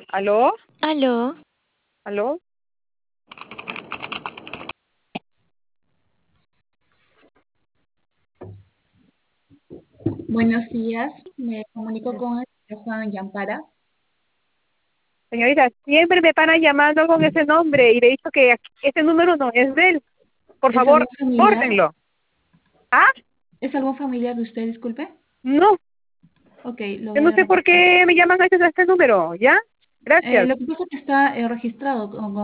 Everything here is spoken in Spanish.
¿Aló? Aló, ¿Aló? Buenos días, me comunico con el señor Juan Yampara. Señorita, siempre me paran llamando con ese nombre y le he dicho que ese número no es de él. Por ¿Es favor, algún familiar? córtenlo. ¿Ah? ¿Es algún familiar de usted, disculpe? No, Ok, lo yo voy no a sé por reportar. qué me llaman a este número, ¿ya? Gracias. Lo que pasa es que está registrado